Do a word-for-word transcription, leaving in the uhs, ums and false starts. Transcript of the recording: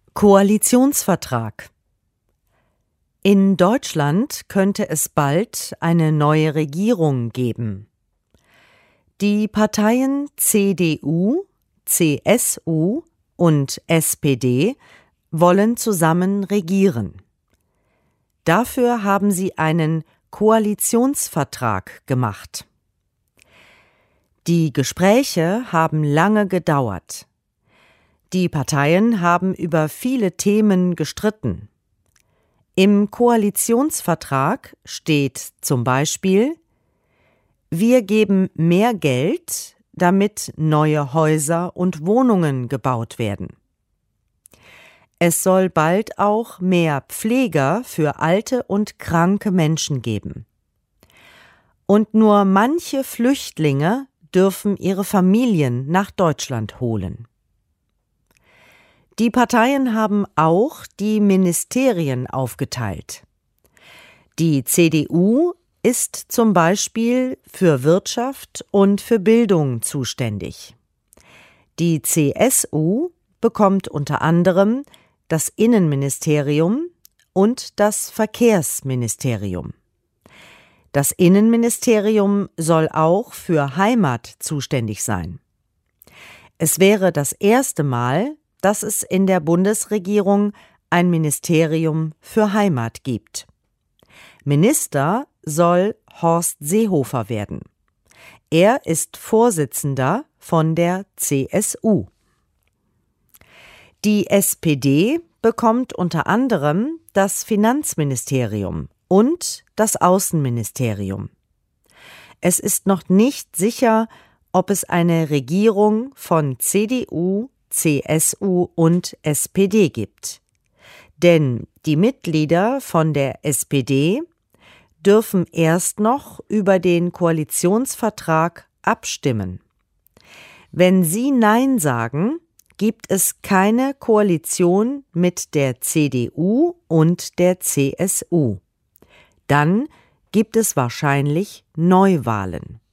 Koalitionsvertrag. In Deutschland könnte es bald eine neue Regierung geben. Die Parteien C D U, C S U und S P D wollen zusammen regieren. Dafür haben sie einen Koalitionsvertrag gemacht. Die Gespräche haben lange gedauert. Die Parteien haben über viele Themen gestritten. Im Koalitionsvertrag steht zum Beispiel: Wir geben mehr Geld, damit neue Häuser und Wohnungen gebaut werden. Es soll bald auch mehr Pfleger für alte und kranke Menschen geben. Und nur manche Flüchtlinge dürfen ihre Familien nach Deutschland holen. Die Parteien haben auch die Ministerien aufgeteilt. Die C D U ist zum Beispiel für Wirtschaft und für Bildung zuständig. Die C S U bekommt unter anderem das Innenministerium und das Verkehrsministerium. Das Innenministerium soll auch für Heimat zuständig sein. Es wäre das erste Mal, dass es in der Bundesregierung ein Ministerium für Heimat gibt. Minister soll Horst Seehofer werden. Er ist Vorsitzender von der C S U. Die S P D bekommt unter anderem das Finanzministerium und das Außenministerium. Es ist noch nicht sicher, ob es eine Regierung von C D U, C S U und S P D gibt. Denn die Mitglieder von der S P D dürfen erst noch über den Koalitionsvertrag abstimmen. Wenn sie Nein sagen, gibt es keine Koalition mit der C D U und der C S U. Dann gibt es wahrscheinlich Neuwahlen.